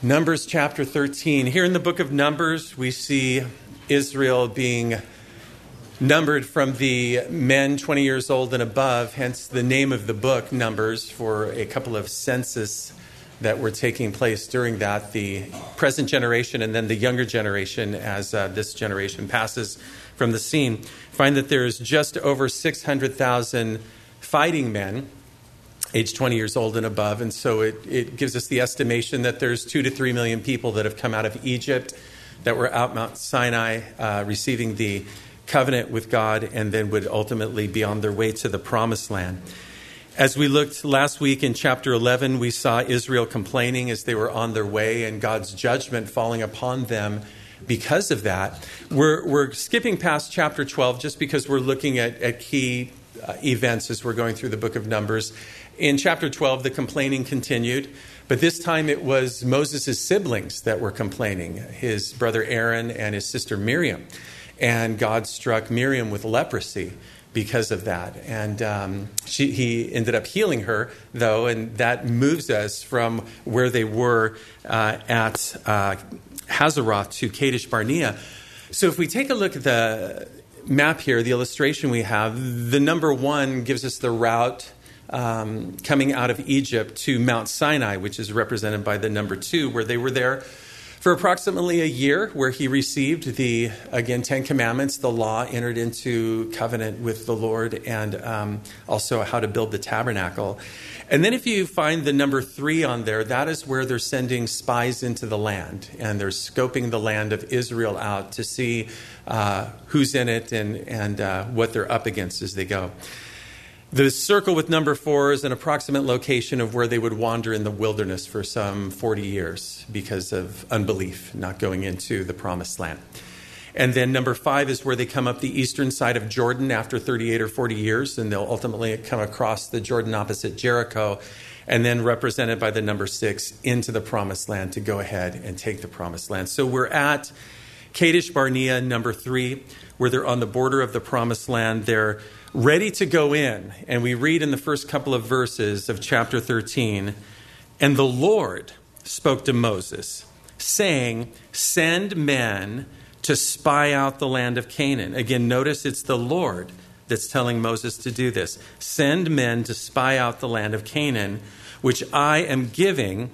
Numbers chapter 13. Here in the book of Numbers, we see Israel being numbered from the men 20 years old and above, hence the name of the book, Numbers, for a couple of census that were taking place during that, the present generation and then the younger generation as this generation passes from the scene. Find that there's just over 600,000 fighting men age 20 years old and above. And so it gives us the estimation that there's 2 to 3 million people that have come out of Egypt that were out Mount Sinai receiving the covenant with God and then would ultimately be on their way to the promised land. As we looked last week in chapter 11, we saw Israel complaining as they were on their way and God's judgment falling upon them because of that. We're skipping past chapter 12 just because we're looking at key events as we're going through the book of Numbers. In chapter 12, the complaining continued, but this time it was Moses' siblings that were complaining, his brother Aaron and his sister Miriam. And God struck Miriam with leprosy because of that. And he ended up healing her, though, and that moves us from where they were at Hazeroth to Kadesh Barnea. So if we take a look at the map here, the illustration we have, the number 1 gives us the route coming out of Egypt to Mount Sinai, which is represented by the number 2, where they were there for approximately a year, where he received the, again, 10 Commandments, the law, entered into covenant with the Lord, and also how to build the tabernacle. And then if you find the number 3 on there, that is where they're sending spies into the land, and they're scoping the land of Israel out to see who's in it and what they're up against as they go. The circle with number 4 is an approximate location of where they would wander in the wilderness for some 40 years because of unbelief, not going into the promised land. And then number 5 is where they come up the eastern side of Jordan after 38 or 40 years, and they'll ultimately come across the Jordan opposite Jericho, and then represented by the number 6 into the promised land to go ahead and take the promised land. So we're at Kadesh Barnea, number 3, where they're on the border of the promised land. They're ready to go in. And we read in the first couple of verses of chapter 13, "And the Lord spoke to Moses, saying, 'Send men to spy out the land of Canaan.'" Again, notice it's the Lord that's telling Moses to do this. "Send men to spy out the land of Canaan, which I am giving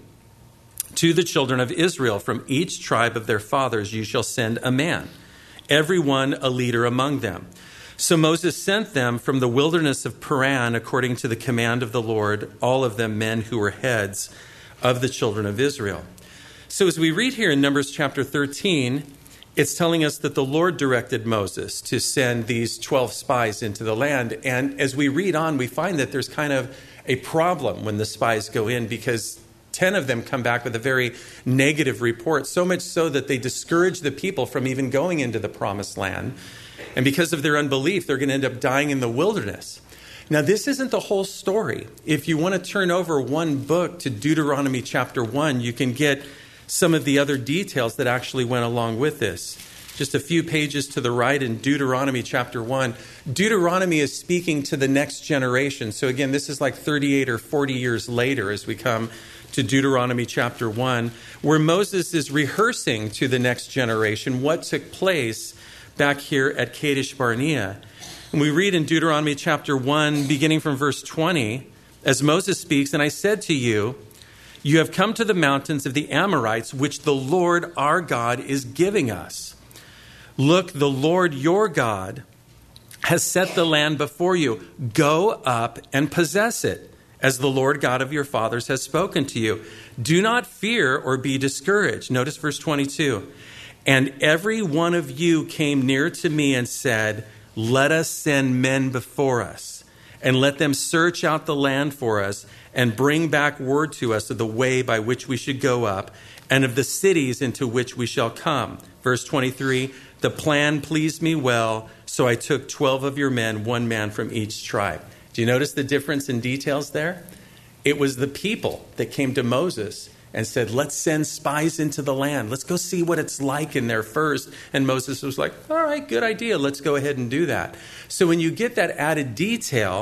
to the children of Israel. From each tribe of their fathers you shall send a man, every one a leader among them." So Moses sent them from the wilderness of Paran according to the command of the Lord, all of them men who were heads of the children of Israel. So as we read here in Numbers chapter 13, it's telling us that the Lord directed Moses to send these 12 spies into the land. And as we read on, we find that there's kind of a problem when the spies go in, because 10 of them come back with a very negative report, so much so that they discourage the people from even going into the promised land. And because of their unbelief, they're going to end up dying in the wilderness. Now, this isn't the whole story. If you want to turn over one book to Deuteronomy chapter 1, you can get some of the other details that actually went along with this. Just a few pages to the right in Deuteronomy chapter 1. Deuteronomy is speaking to the next generation. So again, this is like 38 or 40 years later as we come to Deuteronomy chapter 1, where Moses is rehearsing to the next generation what took place back here at Kadesh Barnea. And we read in Deuteronomy chapter 1, beginning from verse 20, as Moses speaks, "And I said to you, you have come to the mountains of the Amorites, which the Lord our God is giving us. Look, the Lord your God has set the land before you. Go up and possess it, as the Lord God of your fathers has spoken to you. Do not fear or be discouraged." Notice verse 22. "And every one of you came near to me and said, 'Let us send men before us, and let them search out the land for us, and bring back word to us of the way by which we should go up, and of the cities into which we shall come.' Verse 23, "The plan pleased me well, so I took 12 of your men, one man from each tribe." Do you notice the difference in details there? It was the people that came to Moses and said, "Let's send spies into the land. Let's go see what it's like in there first." And Moses was like, "All right, good idea. Let's go ahead and do that." So when you get that added detail,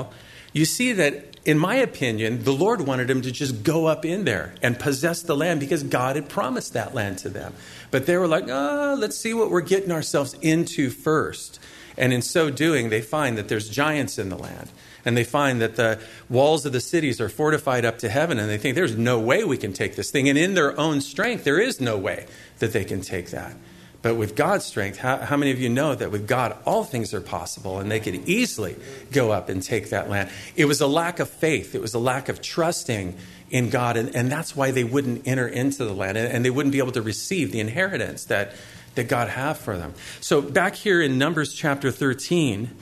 you see that, in my opinion, the Lord wanted them to just go up in there and possess the land because God had promised that land to them. But they were like, let's see what we're getting ourselves into first. And in so doing, they find that there's giants in the land. And they find that the walls of the cities are fortified up to heaven. And they think there's no way we can take this thing. And in their own strength, there is no way that they can take that. But with God's strength, how many of you know that with God, all things are possible and they could easily go up and take that land? It was a lack of faith. It was a lack of trusting in God. And that's why they wouldn't enter into the land and they wouldn't be able to receive the inheritance that God had for them. So back here in Numbers chapter 13,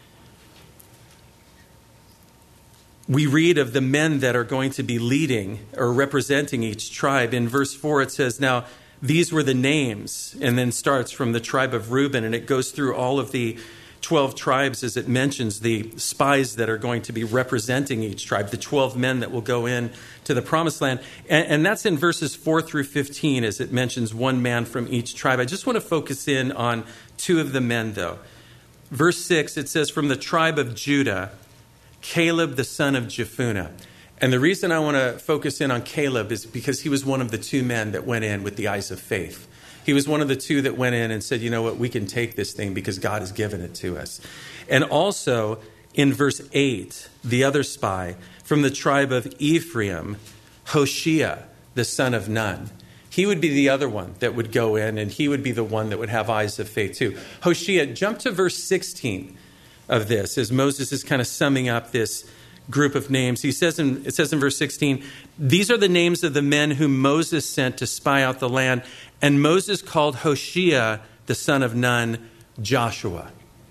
we read of the men that are going to be leading or representing each tribe. In verse 4, it says, now, these were the names, and then starts from the tribe of Reuben, and it goes through all of the 12 tribes as it mentions the spies that are going to be representing each tribe, the 12 men that will go in to the promised land. And that's in verses 4 through 15 as it mentions one man from each tribe. I just want to focus in on two of the men, though. Verse 6, it says, from the tribe of Judah, Caleb the son of Jephunneh. And the reason I want to focus in on Caleb is because he was one of the two men that went in with the eyes of faith. He was one of the two that went in and said, you know what, we can take this thing because God has given it to us. And also in verse 8, the other spy from the tribe of Ephraim, Hoshea, the son of Nun. He would be the other one that would go in, and he would be the one that would have eyes of faith too. Hoshea, jump to verse 16 of this as Moses is kind of summing up this group of names. It says in verse 16, these are the names of the men whom Moses sent to spy out the land. And Moses called Hoshea, the son of Nun, Joshua.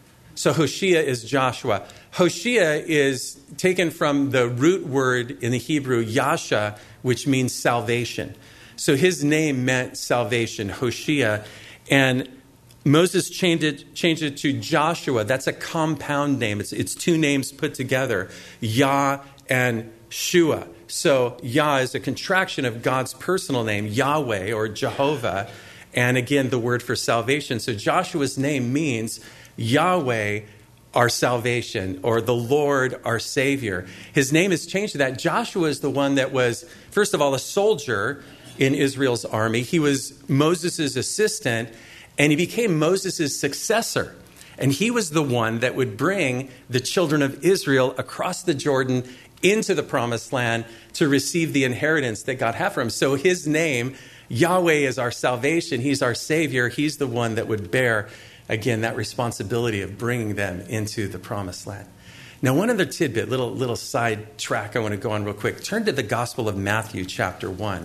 So Hoshea is Joshua. Hoshea is taken from the root word in the Hebrew, Yasha, which means salvation. So his name meant salvation, Hoshea. And Moses changed it to Joshua. That's a compound name. It's two names put together, Yah and Shua. So Yah is a contraction of God's personal name, Yahweh or Jehovah, and again, the word for salvation. So Joshua's name means Yahweh, our salvation, or the Lord, our Savior. His name is changed to that. Joshua is the one that was, first of all, a soldier in Israel's army. He was Moses' assistant, and he became Moses' successor. And he was the one that would bring the children of Israel across the Jordan into the promised land to receive the inheritance that God had for him. So his name, Yahweh, is our salvation. He's our Savior. He's the one that would bear, again, that responsibility of bringing them into the promised land. Now, one other tidbit, little side track I want to go on real quick. Turn to the Gospel of Matthew, chapter 1.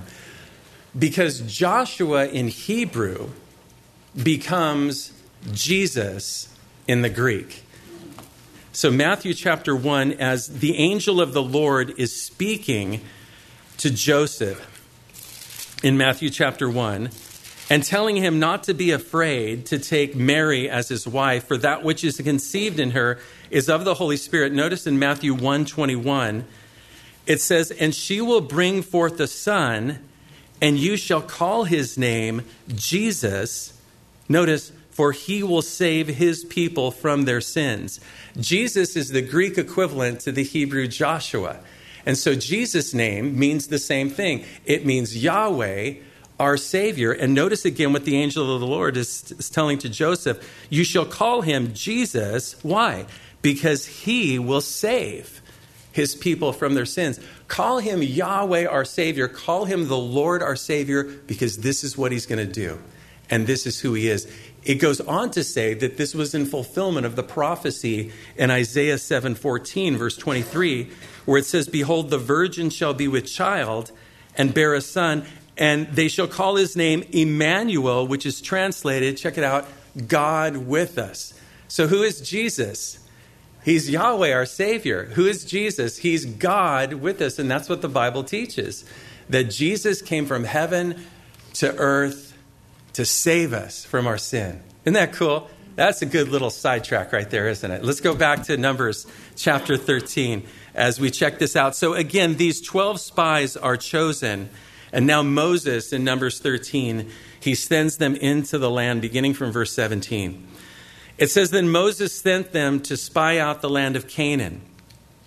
Because Joshua in Hebrew becomes Jesus in the Greek. So Matthew chapter 1, as the angel of the Lord is speaking to Joseph in Matthew chapter 1 and telling him not to be afraid to take Mary as his wife, for that which is conceived in her is of the Holy Spirit. Notice in Matthew 1:21, it says, and she will bring forth a son, and you shall call his name Jesus. Notice, for he will save his people from their sins. Jesus is the Greek equivalent to the Hebrew Joshua. And so Jesus' name means the same thing. It means Yahweh, our Savior. And notice again what the angel of the Lord is telling to Joseph. You shall call him Jesus. Why? Because he will save his people from their sins. Call him Yahweh, our Savior. Call him the Lord, our Savior, because this is what he's going to do. And this is who he is. It goes on to say that this was in fulfillment of the prophecy in Isaiah 7:14, verse 23, where it says, behold, the virgin shall be with child and bear a son, and they shall call his name Emmanuel, which is translated, check it out, God with us. So who is Jesus? He's Yahweh, our Savior. Who is Jesus? He's God with us. And that's what the Bible teaches, that Jesus came from heaven to earth to save us from our sin. Isn't that cool? That's a good little sidetrack right there, isn't it? Let's go back to Numbers chapter 13 as we check this out. So again, these 12 spies are chosen. And now Moses in Numbers 13, he sends them into the land, beginning from verse 17. It says, then Moses sent them to spy out the land of Canaan.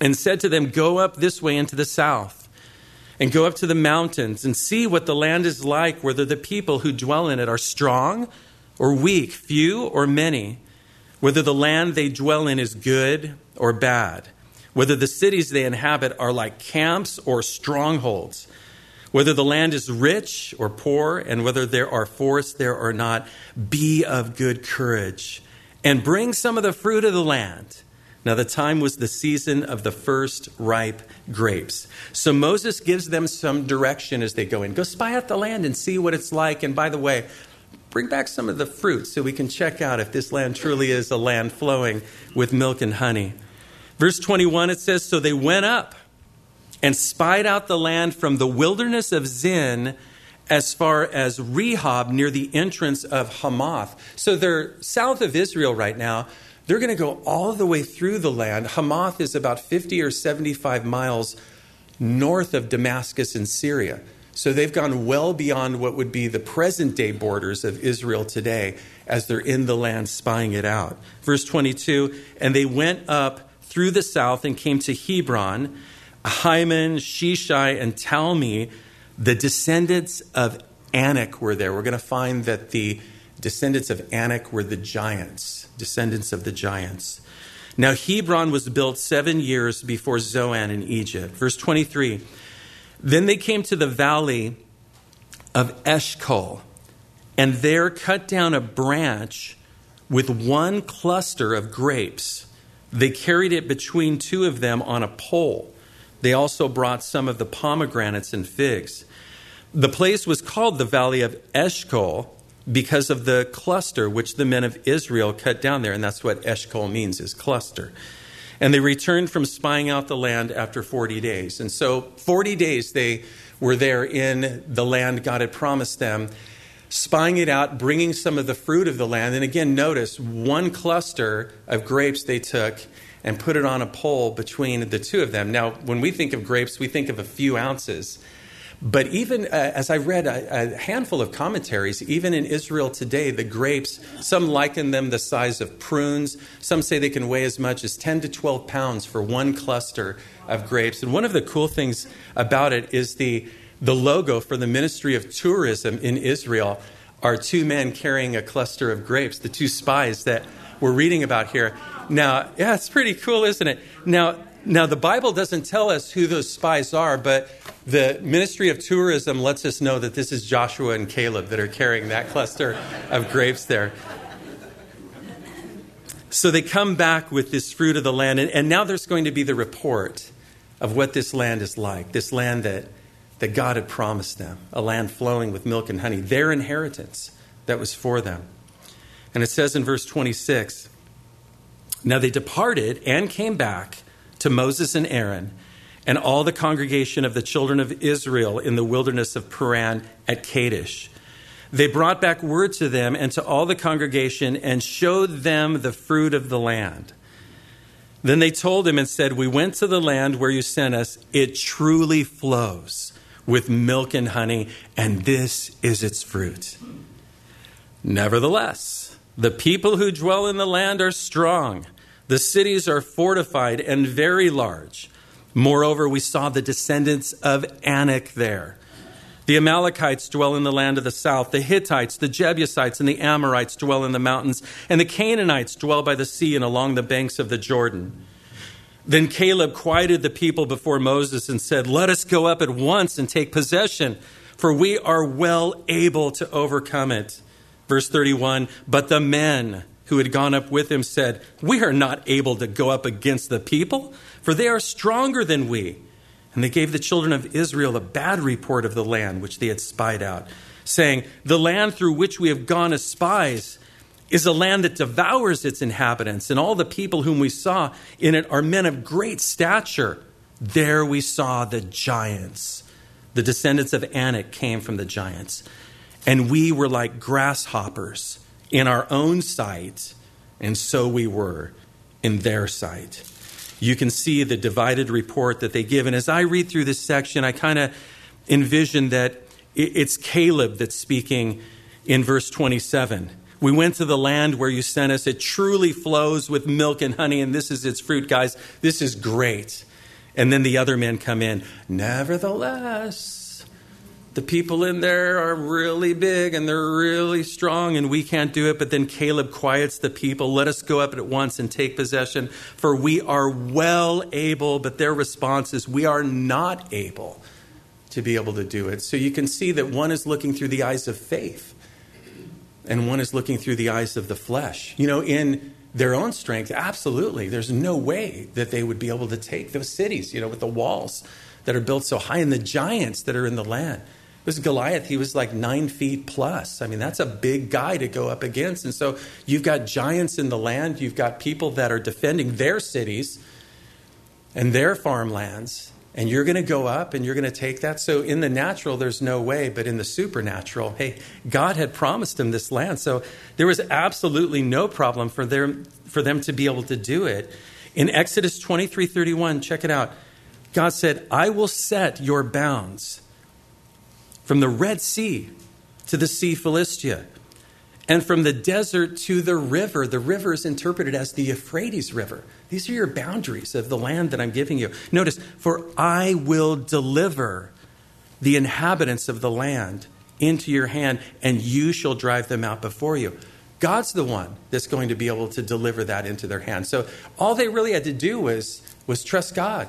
and said to them, "Go up this way into the south, and go up to the mountains, and see what the land is like, whether the people who dwell in it are strong or weak, few or many, whether the land they dwell in is good or bad, whether the cities they inhabit are like camps or strongholds, whether the land is rich or poor, and whether there are forests there or not. Be of good courage, and bring some of the fruit of the land." Now the time was the season of the first ripe grapes. So Moses gives them some direction as they go in. Go spy out the land and see what it's like. And by the way, bring back some of the fruit so we can check out if this land truly is a land flowing with milk and honey. Verse 21, it says, "So they went up and spied out the land from the wilderness of Zin as far as Rehob near the entrance of Hamath." So they're south of Israel right now. They're going to go all the way through the land. Hamath is about 50 or 75 miles north of Damascus in Syria. So they've gone well beyond what would be the present day borders of Israel today as they're in the land spying it out. Verse 22, "And they went up through the south and came to Hebron, Ahiman, Sheshai, and Talmi. The descendants of Anak were there." We're going to find that the descendants of Anak were the giants, descendants of the giants. "Now Hebron was built 7 years before Zoan in Egypt." Verse 23, "Then they came to the valley of Eshcol, and there cut down a branch with one cluster of grapes. They carried it between two of them on a pole. They also brought some of the pomegranates and figs. The place was called the Valley of Eshcol because of the cluster which the men of Israel cut down there." And that's what Eshcol means, is cluster. "And they returned from spying out the land after 40 days. And so 40 days they were there in the land God had promised them, spying it out, bringing some of the fruit of the land. And again, notice one cluster of grapes they took and put it on a pole between the two of them. Now, when we think of grapes, we think of a few ounces. But even as I read a handful of commentaries, even in Israel today, the grapes, some liken them the size of prunes. Some say they can weigh as much as 10 to 12 pounds for one cluster of grapes. And one of the cool things about it is the logo for the Ministry of Tourism in Israel are two men carrying a cluster of grapes, the two spies that we're reading about here. Now, yeah, it's pretty cool, isn't it? Now, the Bible doesn't tell us who those spies are, but the Ministry of Tourism lets us know that this is Joshua and Caleb that are carrying that cluster of grapes there. So they come back with this fruit of the land, and now there's going to be the report of what this land is like, this land that God had promised them, a land flowing with milk and honey, their inheritance that was for them. And it says in verse 26, "Now they departed and came back to Moses and Aaron and all the congregation of the children of Israel in the wilderness of Paran at Kadesh. They brought back word to them and to all the congregation and showed them the fruit of the land. Then they told him and said, 'We went to the land where you sent us. It truly flows with milk and honey, and this is its fruit. Nevertheless, the people who dwell in the land are strong. The cities are fortified and very large. Moreover, we saw the descendants of Anak there. The Amalekites dwell in the land of the south. The Hittites, the Jebusites, and the Amorites dwell in the mountains. And the Canaanites dwell by the sea and along the banks of the Jordan.' Then Caleb quieted the people before Moses and said, 'Let us go up at once and take possession, for we are well able to overcome it.' Verse 31, but the men who had gone up with him said, 'We are not able to go up against the people, for they are stronger than we.' And they gave the children of Israel a bad report of the land which they had spied out, saying, 'The land through which we have gone as spies is a land that devours its inhabitants, and all the people whom we saw in it are men of great stature. There we saw the giants. The descendants of Anak came from the giants, and we were like grasshoppers in our own sight, and so we were in their sight.'" You can see the divided report that they give. And as I read through this section, I kind of envision that it's Caleb that's speaking in verse 27. "We went to the land where you sent us. It truly flows with milk and honey, and this is its fruit." Guys, this is great. And then the other men come in. Nevertheless, the people in there are really big and they're really strong and we can't do it. But then Caleb quiets the people. Let us go up at once and take possession, for we are well able. But their response is, we are not able to be able to do it. So you can see that one is looking through the eyes of faith and one is looking through the eyes of the flesh. In their own strength, absolutely. There's no way that they would be able to take those cities, with the walls that are built so high and the giants that are in the land. It was Goliath. He was like 9 feet plus. I mean, that's a big guy to go up against. And so you've got giants in the land. You've got people that are defending their cities and their farmlands. And you're going to go up and you're going to take that. So in the natural, there's no way. But in the supernatural, hey, God had promised him this land. So there was absolutely no problem for them to be able to do it. In Exodus 23:31, check it out. God said, I will set your bounds from the Red Sea to the Sea Philistia, and from the desert to the river. The river is interpreted as the Euphrates River. These are your boundaries of the land that I'm giving you. Notice, for I will deliver the inhabitants of the land into your hand, and you shall drive them out before you. God's the one that's going to be able to deliver that into their hand. So all they really had to do was trust God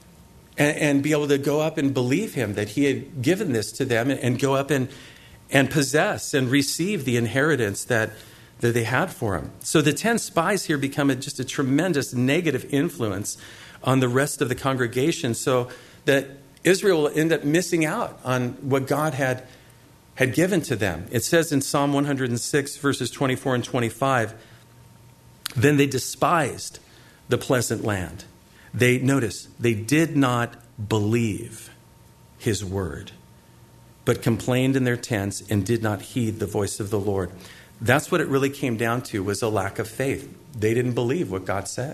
and be able to go up and believe him that he had given this to them, and go up and possess and receive the inheritance that they had for him. So the 10 spies here become just a tremendous negative influence on the rest of the congregation, so that Israel will end up missing out on what God had given to them. It says in Psalm 106, verses 24 and 25, then they despised the pleasant land. They did not believe his word, but complained in their tents and did not heed the voice of the Lord. That's what it really came down to, was a lack of faith. They didn't believe what God said.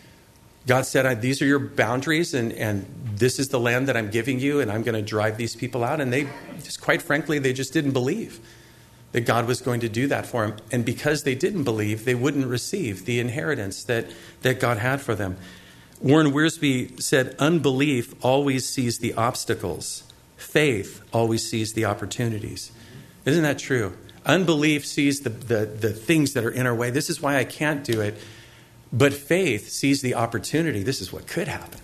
God said, these are your boundaries, and this is the land that I'm giving you, and I'm going to drive these people out. And they just, quite frankly, they just didn't believe that God was going to do that for them. And because they didn't believe, they wouldn't receive the inheritance that God had for them. Warren Wiersbe said, unbelief always sees the obstacles. Faith always sees the opportunities. Isn't that true? Unbelief sees the things that are in our way. This is why I can't do it. But faith sees the opportunity. This is what could happen,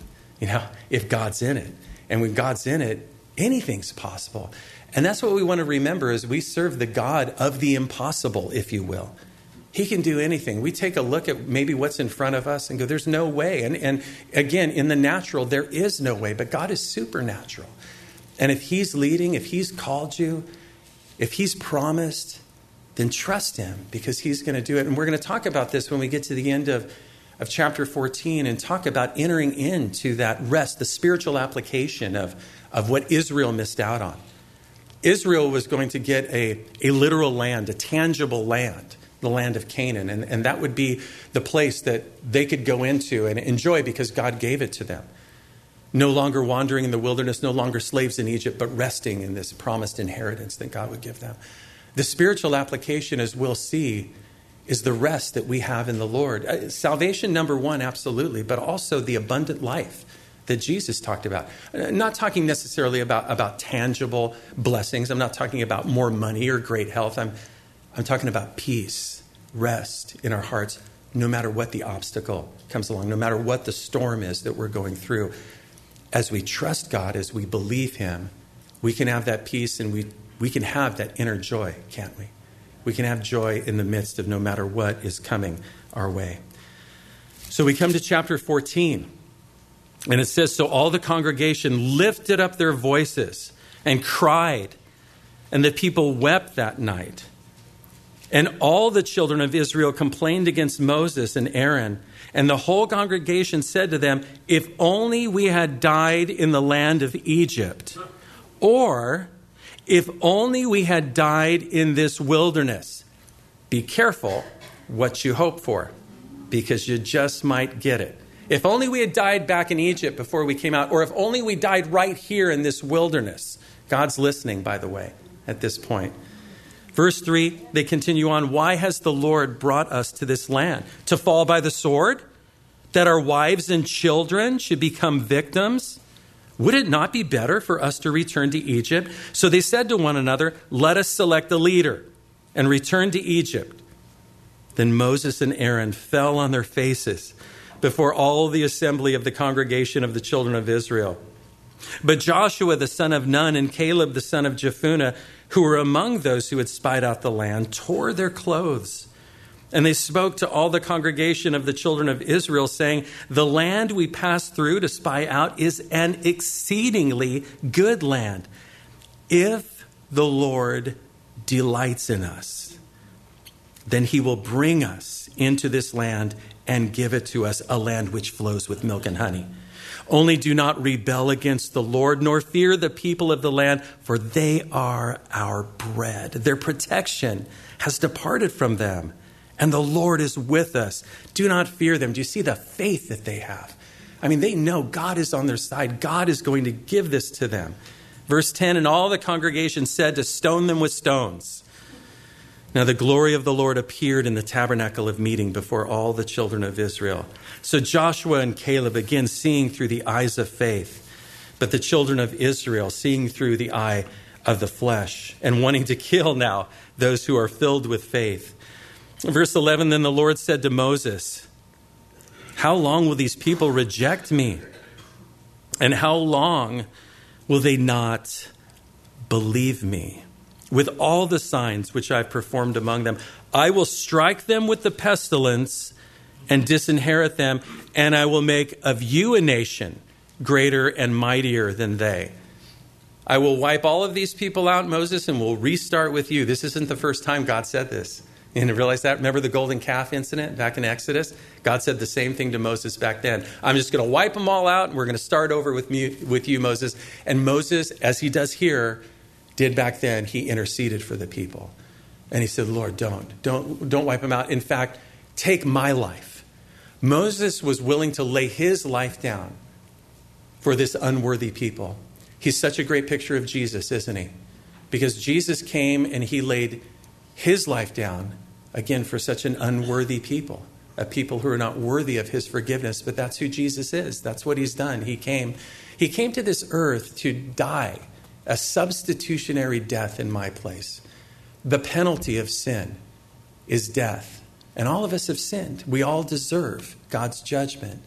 if God's in it. And when God's in it, anything's possible. And that's what we want to remember, is we serve the God of the impossible, if you will. He can do anything. We take a look at maybe what's in front of us and go, there's no way. And again, in the natural, there is no way. But God is supernatural. And if he's leading, if he's called you, if he's promised, then trust him, because he's going to do it. And we're going to talk about this when we get to the end of chapter 14 and talk about entering into that rest, the spiritual application of what Israel missed out on. Israel was going to get a literal land, a tangible land, the land of Canaan. And that would be the place that they could go into and enjoy because God gave it to them. No longer wandering in the wilderness, no longer slaves in Egypt, but resting in this promised inheritance that God would give them. The spiritual application, as we'll see, is the rest that we have in the Lord. Salvation, number one, absolutely, but also the abundant life that Jesus talked about. I'm not talking necessarily about tangible blessings. I'm not talking about more money or great health. I'm talking about peace, rest in our hearts, no matter what the obstacle comes along, no matter what the storm is that we're going through. As we trust God, as we believe him, we can have that peace, and we can have that inner joy, can't we? We can have joy in the midst of no matter what is coming our way. So we come to chapter 14, and it says, so all the congregation lifted up their voices and cried, and the people wept that night. And all the children of Israel complained against Moses and Aaron. And the whole congregation said to them, if only we had died in the land of Egypt, or if only we had died in this wilderness. Be careful what you hope for, because you just might get it. If only we had died back in Egypt before we came out, or if only we died right here in this wilderness. God's listening, by the way, at this point. Verse 3, they continue on. Why has the Lord brought us to this land? To fall by the sword? that our wives and children should become victims? Would it not be better for us to return to Egypt?" So they said to one another, "Let us select a leader and return to Egypt." Then Moses and Aaron fell on their faces before all the assembly of the congregation of the children of Israel. But Joshua the son of Nun and Caleb the son of Jephunneh, who were among those who had spied out the land, tore their clothes. And they spoke to all the congregation of the children of Israel, saying, "The land we passed through to spy out is an exceedingly good land. If the Lord delights in us, then he will bring us into this land and give it to us, a land which flows with milk and honey. Only do not rebel against the Lord, nor fear the people of the land, for they are our bread. Their protection has departed from them, and the Lord is with us. Do not fear them." Do you see the faith that they have? I mean, they know God is on their side. God is going to give this to them. Verse 10, "And all the congregation said to stone them with stones. Now the glory of the Lord appeared in the tabernacle of meeting before all the children of Israel. So Joshua and Caleb, again seeing through the eyes of faith, but the children of Israel seeing through the eye of the flesh, and wanting to kill now those who are filled with faith." Verse 11, "Then the Lord said to Moses, 'How long will these people reject me? And how long will they not believe me? With all the signs which I've performed among them, I will strike them with the pestilence and disinherit them, and I will make of you a nation greater and mightier than they.'" I will wipe all of these people out, Moses, and we'll restart with you. This isn't the first time God said this. You realize that? Remember the golden calf incident back in Exodus? God said the same thing to Moses back then. "I'm just going to wipe them all out, and we're going to start over with you, Moses." And Moses, as he does here, did back then. He interceded for the people. And he said, "Lord, don't wipe them out. In fact, take my life." Moses was willing to lay his life down for this unworthy people. He's such a great picture of Jesus, isn't he? Because Jesus came and he laid his life down, again, for such an unworthy people, a people who are not worthy of his forgiveness. But that's who Jesus is. That's what he's done. He came to this earth to die a substitutionary death in my place. The penalty of sin is death. And all of us have sinned. We all deserve God's judgment.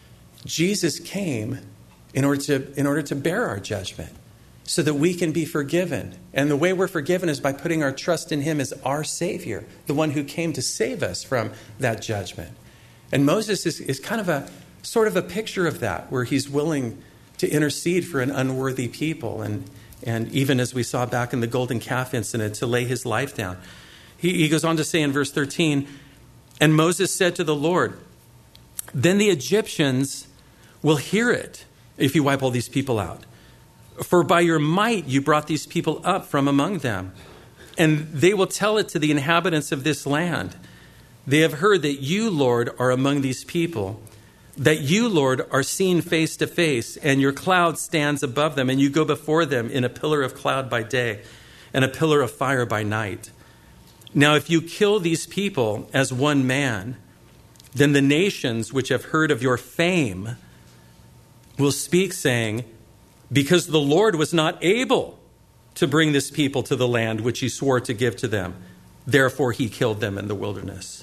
Jesus came in order to bear our judgment so that we can be forgiven. And the way we're forgiven is by putting our trust in him as our Savior, the one who came to save us from that judgment. And Moses is kind of a sort of a picture of that, where he's willing to intercede for an unworthy people. And even as we saw back in the golden calf incident, to lay his life down. He goes on to say in verse 13, "And Moses said to the Lord, 'Then the Egyptians will hear it if you wipe all these people out. For by your might you brought these people up from among them. And they will tell it to the inhabitants of this land. They have heard that you, Lord, are among these people, that you, Lord, are seen face to face, and your cloud stands above them, and you go before them in a pillar of cloud by day and a pillar of fire by night. Now, if you kill these people as one man, then the nations which have heard of your fame will speak, saying, because the Lord was not able to bring this people to the land which he swore to give to them, therefore he killed them in the wilderness.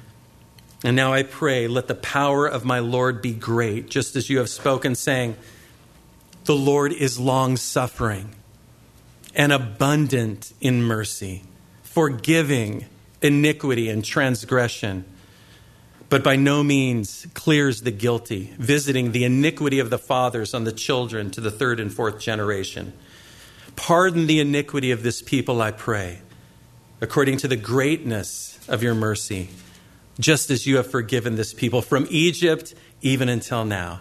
And now I pray, let the power of my Lord be great, just as you have spoken, saying, the Lord is long-suffering and abundant in mercy, forgiving iniquity and transgression, but by no means clears the guilty, visiting the iniquity of the fathers on the children to the third and fourth generation. Pardon the iniquity of this people, I pray, according to the greatness of your mercy, just as you have forgiven this people from Egypt even until now.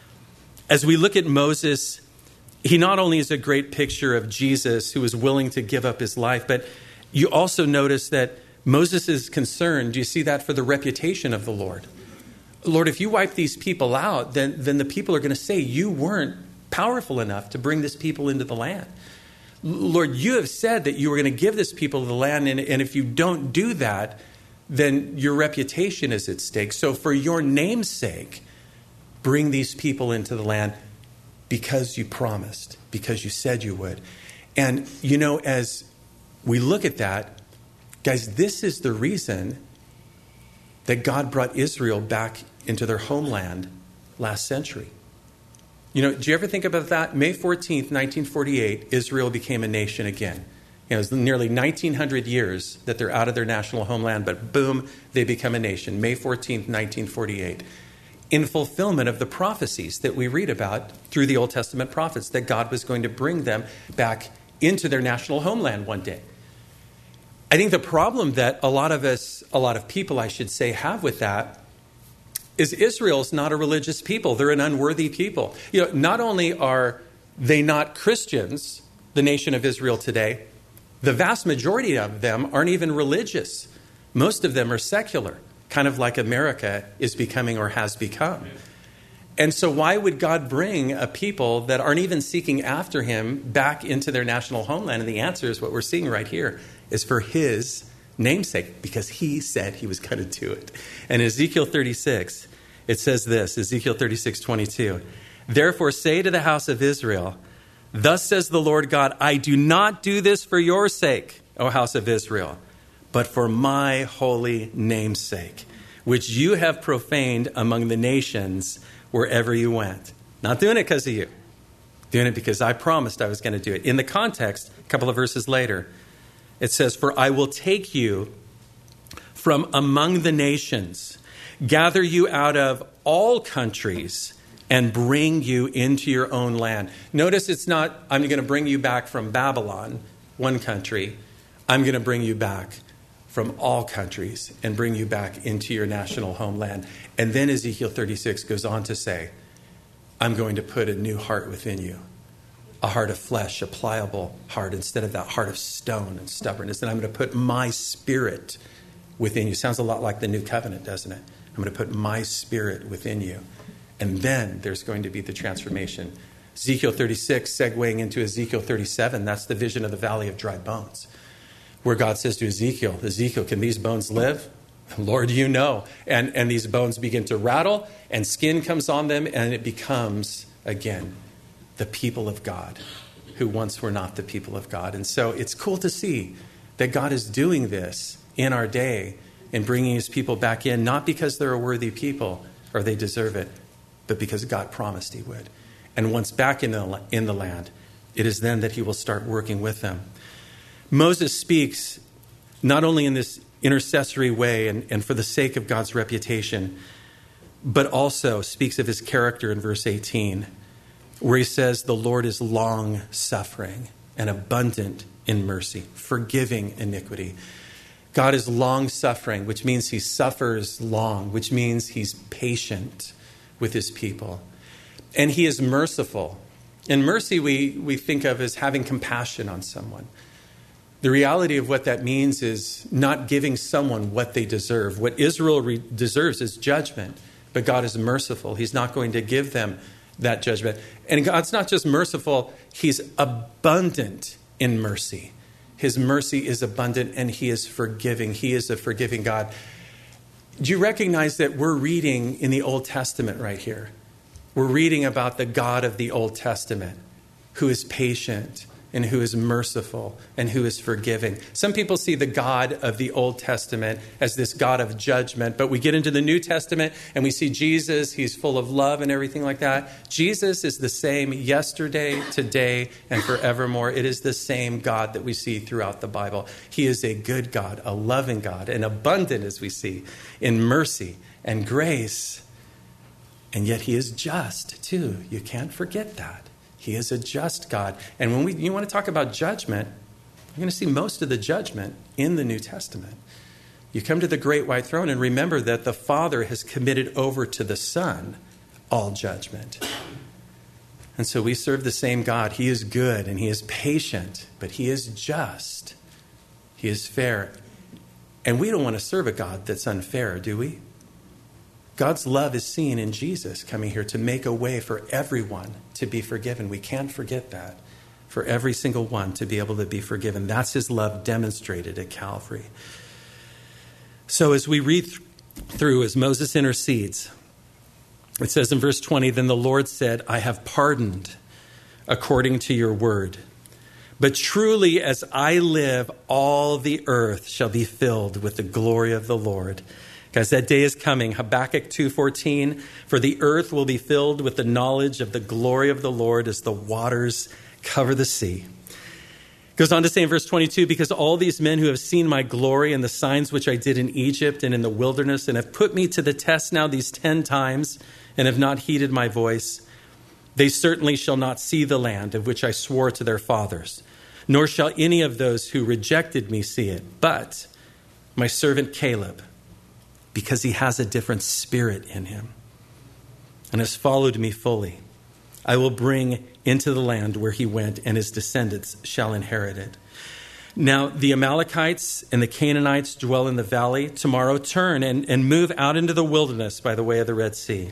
As we look at Moses, he not only is a great picture of Jesus who is willing to give up his life, but you also notice that Moses is concerned, do you see that, for the reputation of the Lord? Lord, if you wipe these people out, then the people are going to say you weren't powerful enough to bring this people into the land. Lord, you have said that you were going to give this people the land, and if you don't do that, then your reputation is at stake. So for your name's sake, bring these people into the land because you promised, because you said you would. And, as we look at that, guys, this is the reason that God brought Israel back into their homeland last century. Do you ever think about that? May 14th, 1948, Israel became a nation again. It was nearly 1,900 years that they're out of their national homeland, but boom, they become a nation. May 14th, 1948. In fulfillment of the prophecies that we read about through the Old Testament prophets, that God was going to bring them back into their national homeland one day. I think the problem that a lot of people, I should say, have with that is Israel's not a religious people. They're an unworthy people. Not only are they not Christians, the nation of Israel today, the vast majority of them aren't even religious. Most of them are secular, kind of like America is becoming or has become. And so why would God bring a people that aren't even seeking after him back into their national homeland? And the answer is what we're seeing right here, is for his namesake, because he said he was going to do it. And in Ezekiel 36, it says this, Ezekiel 36:22, "Therefore say to the house of Israel, thus says the Lord God, I do not do this for your sake, O house of Israel, but for my holy name's sake, which you have profaned among the nations wherever you went." Not doing it because of you. Doing it because I promised I was going to do it. In the context, a couple of verses later, it says, "For I will take you from among the nations, gather you out of all countries, and bring you into your own land." Notice it's not, I'm going to bring you back from Babylon, one country. I'm going to bring you back from all countries and bring you back into your national homeland. And then Ezekiel 36 goes on to say, I'm going to put a new heart within you, a heart of flesh, a pliable heart, instead of that heart of stone and stubbornness. And I'm going to put my spirit within you. Sounds a lot like the new covenant, doesn't it? I'm going to put my spirit within you. And then there's going to be the transformation. Ezekiel 36, segueing into Ezekiel 37, that's the vision of the valley of dry bones, where God says to Ezekiel, Ezekiel, can these bones live? Lord, you know. And these bones begin to rattle, and skin comes on them, and it becomes, again, the people of God, who once were not the people of God. And so it's cool to see that God is doing this in our day and bringing his people back in, not because they're a worthy people or they deserve it, but because God promised he would. And once back in the land, it is then that he will start working with them. Moses speaks not only in this intercessory way and for the sake of God's reputation, but also speaks of his character in verse 18, where he says, the Lord is long-suffering and abundant in mercy, forgiving iniquity. God is long-suffering, which means he suffers long, which means he's patient with his people. And he is merciful. And mercy we think of as having compassion on someone. The reality of what that means is not giving someone what they deserve. What Israel deserves is judgment, but God is merciful. He's not going to give them that judgment. And God's not just merciful, he's abundant in mercy. His mercy is abundant and he is forgiving. He is a forgiving God. Do you recognize that we're reading in the Old Testament right here? We're reading about the God of the Old Testament who is patient and who is merciful and who is forgiving. Some people see the God of the Old Testament as this God of judgment, but we get into the New Testament and we see Jesus. He's full of love and everything like that. Jesus is the same yesterday, today, and forevermore. It is the same God that we see throughout the Bible. He is a good God, a loving God, and abundant, as we see, in mercy and grace. And yet he is just, too. You can't forget that. He is a just God. And when you want to talk about judgment, you're going to see most of the judgment in the New Testament. You come to the great white throne and remember that the Father has committed over to the Son all judgment. And so we serve the same God. He is good and he is patient, but he is just. He is fair. And we don't want to serve a God that's unfair, do we? God's love is seen in Jesus coming here to make a way for everyone to be forgiven. We can't forget that. For every single one to be able to be forgiven. That's his love demonstrated at Calvary. So as we read through, as Moses intercedes, It says in verse 20, then the Lord said, I have pardoned according to your word. But truly as I live, all the earth shall be filled with the glory of the Lord. Guys, that day is coming. Habakkuk 2:14, for the earth will be filled with the knowledge of the glory of the Lord as the waters cover the sea. Goes on to say in verse 22, because all these men who have seen my glory and the signs which I did in Egypt and in the wilderness and have put me to the test now these 10 times and have not heeded my voice, they certainly shall not see the land of which I swore to their fathers, nor shall any of those who rejected me see it. But my servant Caleb, because he has a different spirit in him and has followed me fully, I will bring into the land where he went, and his descendants shall inherit it. Now, the Amalekites and the Canaanites dwell in the valley. Tomorrow turn and move out into the wilderness by the way of the Red Sea.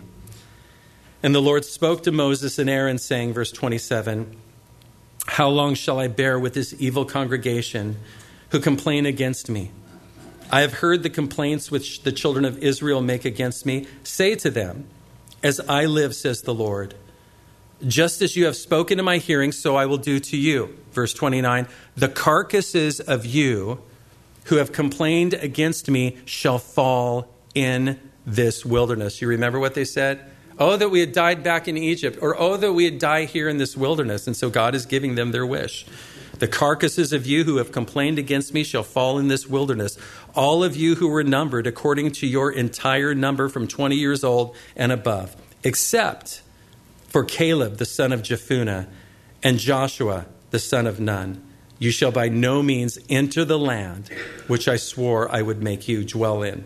And the Lord spoke to Moses and Aaron, saying, verse 27, how long shall I bear with this evil congregation who complain against me? I have heard the complaints which the children of Israel make against me. Say to them, as I live, says the Lord, just as you have spoken in my hearing, so I will do to you. Verse 29, the carcasses of you who have complained against me shall fall in this wilderness. You remember what they said? Oh, that we had died back in Egypt, or oh, that we had died here in this wilderness. And so God is giving them their wish. The carcasses of you who have complained against me shall fall in this wilderness. All of you who were numbered according to your entire number from 20 years old and above, except for Caleb, the son of Jephunneh, and Joshua, the son of Nun. You shall by no means enter the land which I swore I would make you dwell in.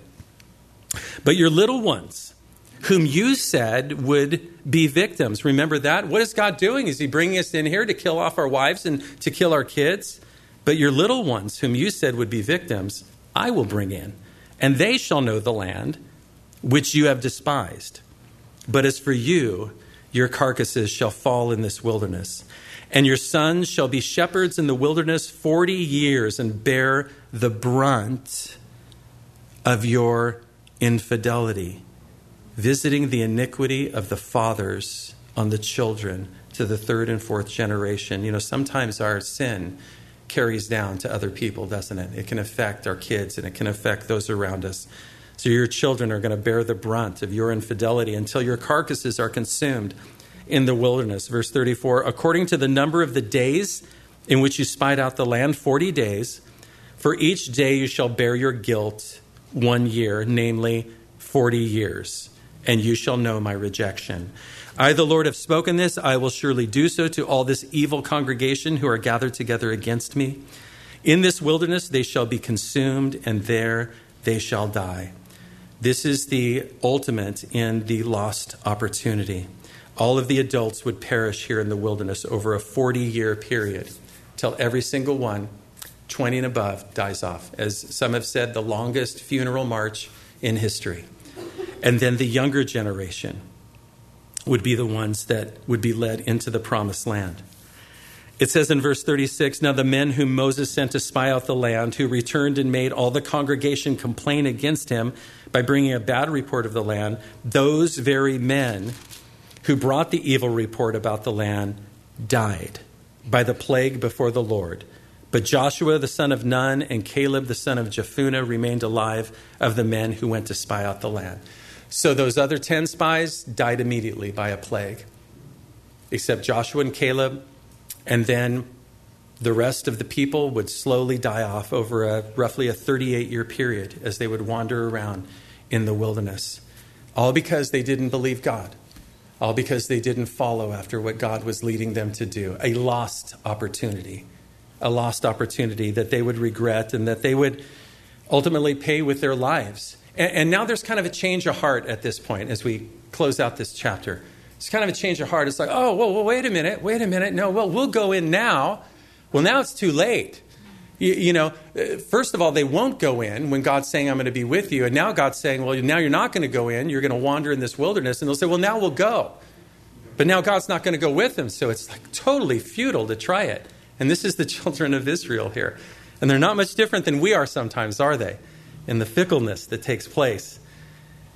But your little ones, whom you said would be victims. Remember that? What is God doing? Is he bringing us in here to kill off our wives and to kill our kids? But your little ones, whom you said would be victims, I will bring in, and they shall know the land which you have despised. But as for you, your carcasses shall fall in this wilderness, and your sons shall be shepherds in the wilderness 40 years and bear the brunt of your infidelity, visiting the iniquity of the fathers on the children to the third and fourth generation. You know, sometimes our sin carries down to other people, doesn't it? It can affect our kids and it can affect those around us. So your children are going to bear the brunt of your infidelity until your carcasses are consumed in the wilderness. Verse 34, according to the number of the days in which you spied out the land, 40 days, for each day you shall bear your guilt 1 year, namely 40 years. And you shall know my rejection. I, the Lord, have spoken this. I will surely do so to all this evil congregation who are gathered together against me. In this wilderness they shall be consumed, and there they shall die. This is the ultimate in the lost opportunity. All of the adults would perish here in the wilderness over a 40-year period, till every single one, 20 and above, dies off. As some have said, the longest funeral march in history. And then the younger generation would be the ones that would be led into the promised land. It says in verse 36, now the men whom Moses sent to spy out the land, who returned and made all the congregation complain against him by bringing a bad report of the land, those very men who brought the evil report about the land died by the plague before the Lord. But Joshua the son of Nun and Caleb the son of Jephunneh remained alive of the men who went to spy out the land. So those other 10 spies died immediately by a plague, except Joshua and Caleb. And then the rest of the people would slowly die off over roughly a 38-year period as they would wander around in the wilderness. All because they didn't believe God. All because they didn't follow after what God was leading them to do. A lost opportunity. A lost opportunity that they would regret and that they would ultimately pay with their lives. And now there's kind of a change of heart at this point as we close out this chapter. It's kind of a change of heart. It's like, oh, well, wait a minute. No, well, we'll go in now. Well, now it's too late. You know, first of all, they won't go in when God's saying, I'm going to be with you. And now God's saying, well, now you're not going to go in. You're going to wander in this wilderness. And they'll say, well, now we'll go. But now God's not going to go with them. So it's like totally futile to try it. And this is the children of Israel here. And they're not much different than we are sometimes, are they? In the fickleness that takes place.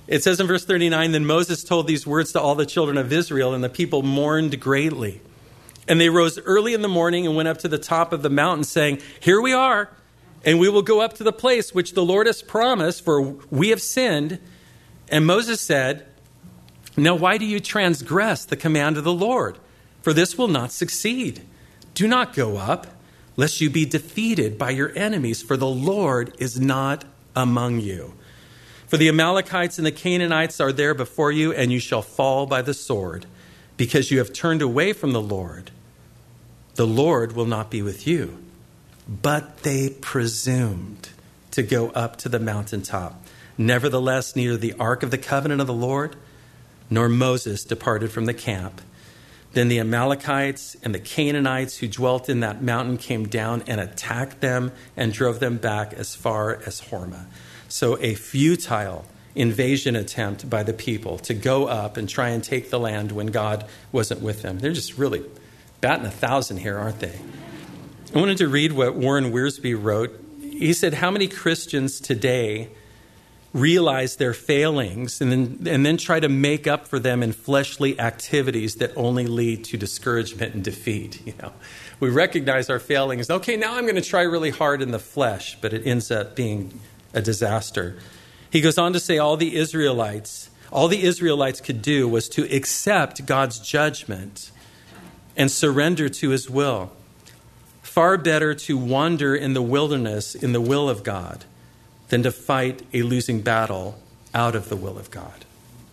It says in verse 39, then Moses told these words to all the children of Israel, and the people mourned greatly. And they rose early in the morning and went up to the top of the mountain, saying, here we are, and we will go up to the place which the Lord has promised, for we have sinned. And Moses said, now why do you transgress the command of the Lord? For this will not succeed. Do not go up, lest you be defeated by your enemies, for the Lord is not among you. For the Amalekites and the Canaanites are there before you, and you shall fall by the sword, because you have turned away from the Lord. The Lord will not be with you. But they presumed to go up to the mountaintop. Nevertheless, neither the ark of the covenant of the Lord nor Moses departed from the camp. Then the Amalekites and the Canaanites who dwelt in that mountain came down and attacked them and drove them back as far as Hormah. So a futile invasion attempt by the people to go up and try and take the land when God wasn't with them. They're just really batting 1,000 here, aren't they? I wanted to read what Warren Wiersbe wrote. He said, how many Christians today realize their failings and then try to make up for them in fleshly activities that only lead to discouragement and defeat? You know, we recognize our failings. Okay, now I'm going to try really hard in the flesh, but it ends up being a disaster. He goes on to say all the Israelites could do was to accept God's judgment and surrender to his will. Far better to wander in the wilderness in the will of God than to fight a losing battle out of the will of God.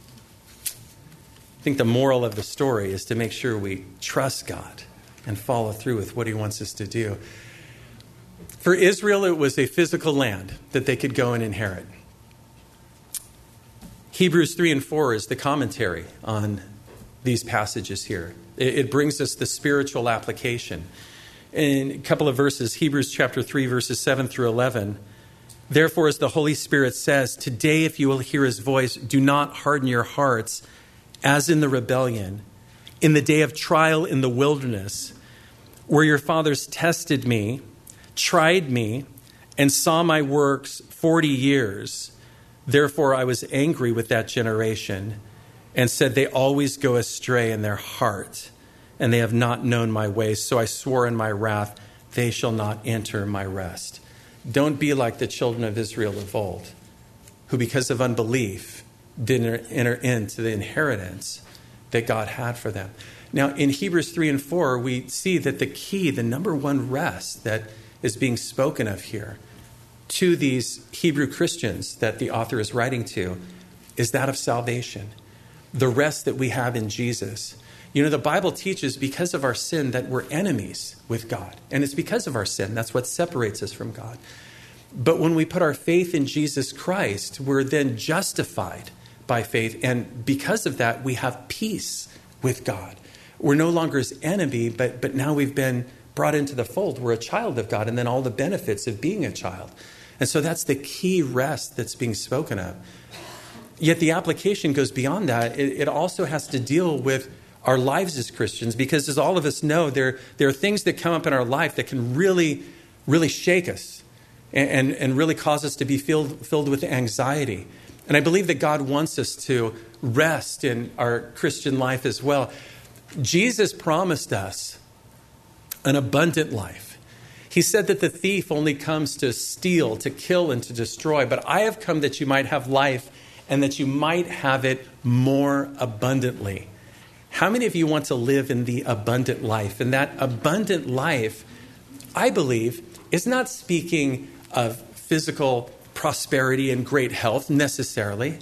I think the moral of the story is to make sure we trust God and follow through with what he wants us to do. For Israel, it was a physical land that they could go and inherit. Hebrews 3 and 4 is the commentary on these passages here. It brings us the spiritual application. In a couple of verses, Hebrews chapter 3, verses 7 through 11, therefore, as the Holy Spirit says, today if you will hear his voice, do not harden your hearts as in the rebellion, in the day of trial in the wilderness, where your fathers tested me, tried me, and saw my works 40 years. Therefore, I was angry with that generation and said, they always go astray in their heart, and they have not known my ways. So I swore in my wrath, they shall not enter my rest. Don't be like the children of Israel of old, who because of unbelief didn't enter into the inheritance that God had for them. Now, in Hebrews 3 and 4, we see that the key, the number one rest that is being spoken of here to these Hebrew Christians that the author is writing to is that of salvation, the rest that we have in Jesus. You know, the Bible teaches because of our sin that we're enemies with God. And it's because of our sin. That's what separates us from God. But when we put our faith in Jesus Christ, we're then justified by faith. And because of that, we have peace with God. We're no longer his enemy, but now we've been brought into the fold. We're a child of God, and then all the benefits of being a child. And so that's the key rest that's being spoken of. Yet the application goes beyond that. It also has to deal with our lives as Christians, because as all of us know, there are things that come up in our life that can really, really shake us and really cause us to be filled with anxiety. And I believe that God wants us to rest in our Christian life as well. Jesus promised us an abundant life. He said that the thief only comes to steal, to kill, and to destroy. But I have come that you might have life and that you might have it more abundantly. How many of you want to live in the abundant life? And that abundant life, I believe, is not speaking of physical prosperity and great health necessarily,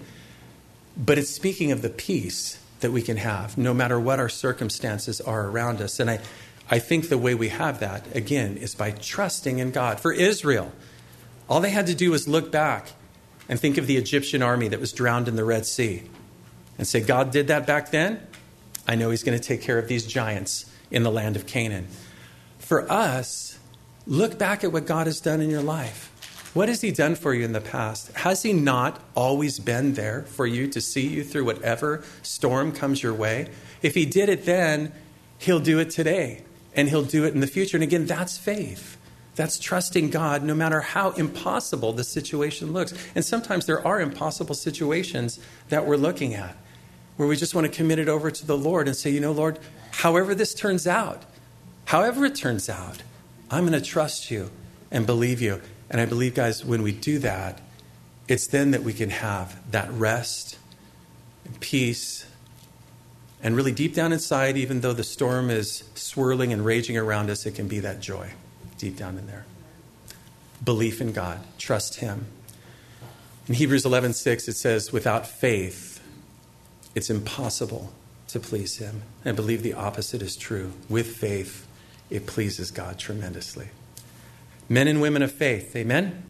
but it's speaking of the peace that we can have no matter what our circumstances are around us. And I think the way we have that, again, is by trusting in God. For Israel, all they had to do was look back and think of the Egyptian army that was drowned in the Red Sea and say, God did that back then. I know he's going to take care of these giants in the land of Canaan. For us, look back at what God has done in your life. What has he done for you in the past? Has he not always been there for you to see you through whatever storm comes your way? If he did it then, he'll do it today, and he'll do it in the future. And again, that's faith. That's trusting God no matter how impossible the situation looks. And sometimes there are impossible situations that we're looking at where we just want to commit it over to the Lord and say, Lord, however it turns out, I'm going to trust you and believe you. And I believe, guys, when we do that, it's then that we can have that rest and peace. And really deep down inside, even though the storm is swirling and raging around us, it can be that joy deep down in there. Belief in God. Trust him. In Hebrews 11:6, it says, without faith, it's impossible to please him. And I believe the opposite is true. With faith, it pleases God tremendously. Men and women of faith, amen?